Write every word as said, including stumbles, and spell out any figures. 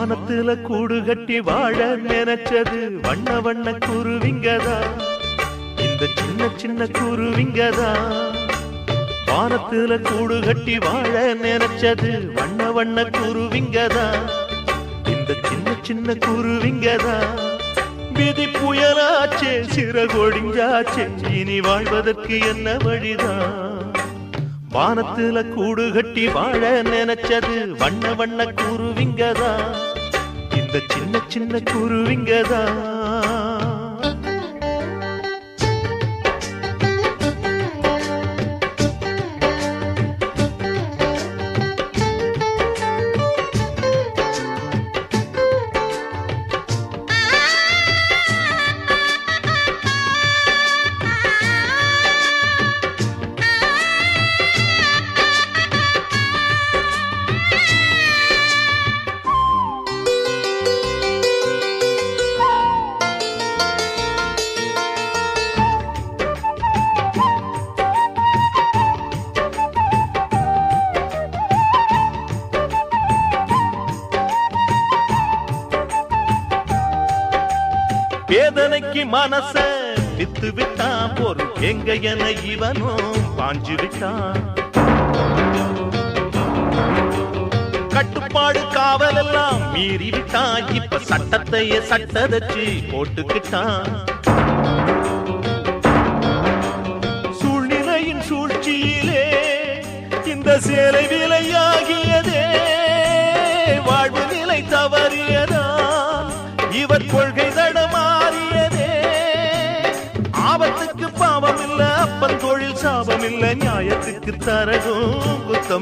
வானத்துல கூடு கட்டி வாழ நினைச்சது வண்ண வண்ண குருவிங்கதா, இந்த சின்ன சின்ன குருவிங்கதா. வானத்துல கூடு கட்டி வாழ நினைச்சது வண்ண வண்ண குருவிங்கதா, இந்த சின்ன சின்ன குருவிங்கதா. விதி புயலாச்சே சிறகொடிஞ்சாச்சே, இனி வாழ்வதற்கு என்ன வழிதான்? வானத்துல கூடு கட்டி வாழ நினைச்சது வண்ண வண்ண குருவிங்கதா, இந்த சின்ன சின்ன குருவிங்கதா. வேதனைக்கு மனச வித்து விட்டான், பொருள் எங்க என இவனும் பாஞ்சு விட்டான். கட்டுப்பாடு காவல் எல்லாம் மீறி விட்டான், இப்ப சட்டத்தையே சட்டதச்சு போட்டுக்கிட்டான். சூழ்நிலையின் சூழ்ச்சியிலே இந்த சேலை விலையாகியதே, வாழ்வு நிலை தவறியதா இவர் கொள்கை தடமாறியதே. ஆபத்துக்கு பாவம் இல்ல, அப்பன் தொழில் சாபம் இல்ல, நியாயத்துக்கு தரகும் குத்தம்